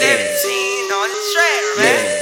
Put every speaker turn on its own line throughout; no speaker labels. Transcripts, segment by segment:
17 on the track, man.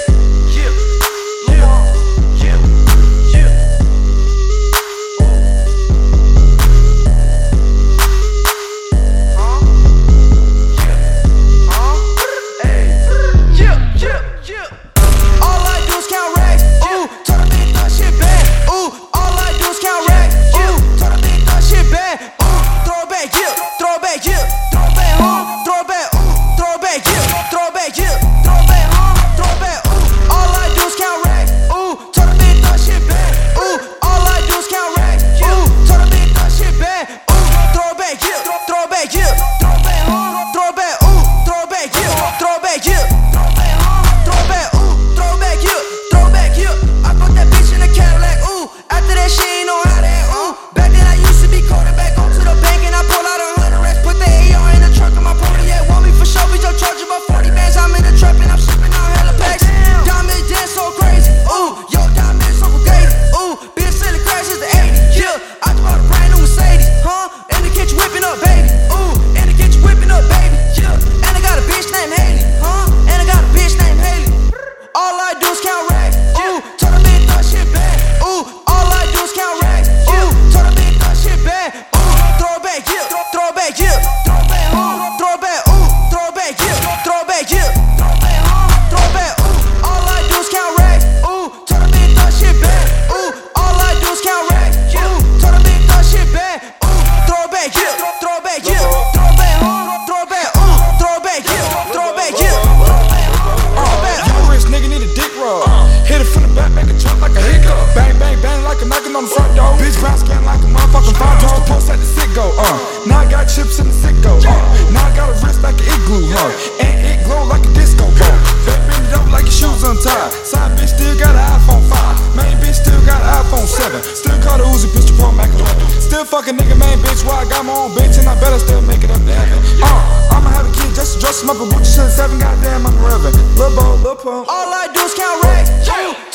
Now I got chips in the sicko, now I got a wrist like an igloo, and it glow like a disco, Back bend it up like your shoes untied. Side bitch still got an iPhone 5, main bitch still got an iPhone 7. Still call the Uzi pistol Pro Mac 11. Still fucking nigga main bitch while I got my own bitch, and I better still make it up to heaven. I'ma have a kid just to dress him up a Gucci shit 7, goddamn I'm a reverend. Lil' Bo, Lil' Pump.
All I do is count racks.